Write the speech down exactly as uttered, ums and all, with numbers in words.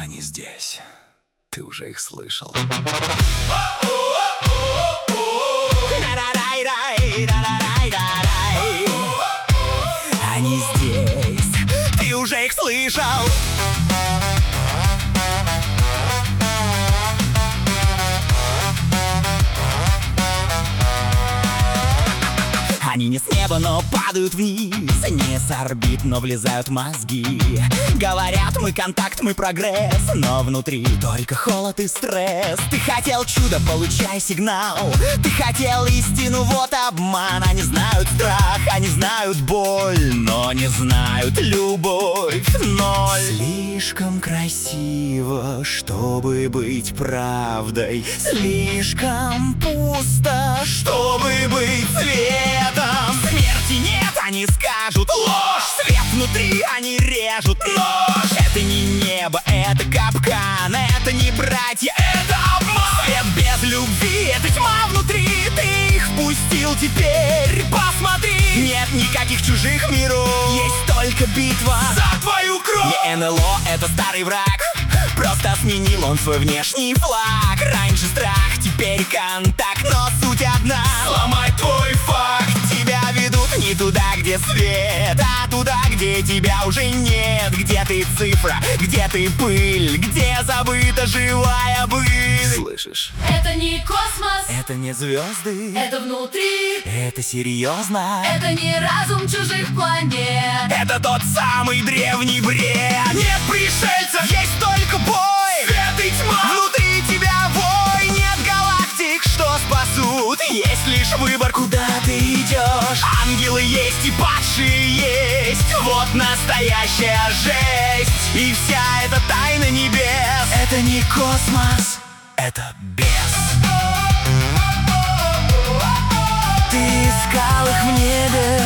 Они здесь. Ты уже их слышал. Они здесь. Ты уже их слышал. Они не с неба, но падают вниз. Не с орбит, но влезают в мозги. Говорят, мы контакт, мы прогресс, но внутри только холод и стресс. Ты хотел чудо, получай сигнал. Ты хотел истину, вот обман. Они знают страх, они знают боль, но не знают любовь. Ноль. Слишком красиво, чтобы быть правдой. Слишком пусто, чтобы быть цветом. Смерти нет, они скажут ложь. Свет внутри, они режут нож. Это не небо, это капкан. Это не братья, это обман. Свет без любви, это тьма внутри. Ты их впустил, теперь посмотри. Нет никаких чужих миров, есть только битва за твою кровь. Не эн эл о, это старый враг. Просто сменил он свой внешний флаг. Раньше страх, теперь контакт, но суть одна. Сломай твой факт. Тебя ведут не туда, где свет, а туда, где тебя уже нет. Где ты цифра, где ты пыль, где забыта живая быль. Слышишь? Это не космос, Это не звезды, это внутри. это серьезно. Это не разум чужих планет. Это тот самый древний бред. Нет пришельцев, есть только бой. Свет и тьма, внутри тебя вой. Нет галактик, что спасут. Есть лишь выбор, куда ты идешь. Ангелы есть и падшие есть. Вот настоящая жесть. И вся эта тайна небес. Это не космос, это бес. Ты искал их в небе.